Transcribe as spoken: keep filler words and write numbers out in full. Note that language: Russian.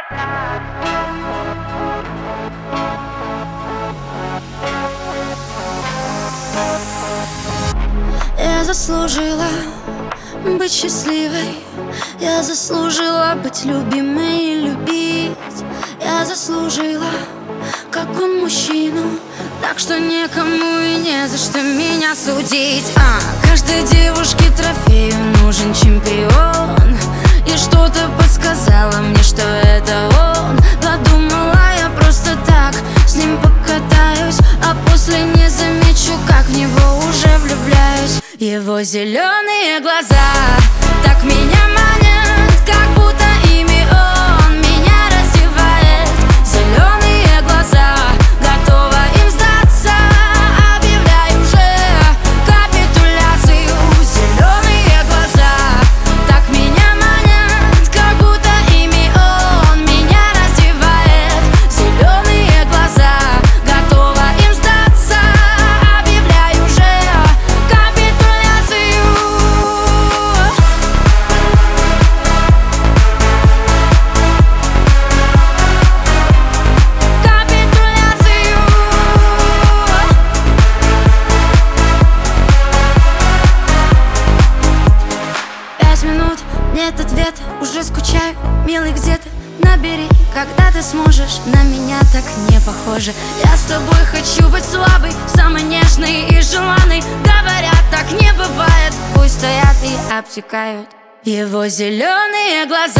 Я заслужила быть счастливой, я заслужила быть любимой и любить. Я заслужила, как он, мужчину, так что никому и не за что меня судить. а, Каждой девушке трофею нужен чемпион, и что-то подсказало мне, что это он. Подумала я просто так с ним покатаюсь, а после не замечу, как в него уже влюбляюсь. Его зеленые глаза так меня манят, как будто ими он меня раздевает. Зеленые глаза, готова им сдаться, объявляю уже капитуляцию. Зеленые глаза так меня манят, как будто ими он меня раздевает. Зеленые глаза, готова им сдаться, объявляю уже капитуляцию. Пять минут, нет ответа, уже скучаю, милый, где ты? Набери, когда ты сможешь, на меня так не похоже. Я с тобой хочу быть слабой, самой нежной и желанной. Говорят, так не бывает, пусть стоят и обтекают. Его зеленые глаза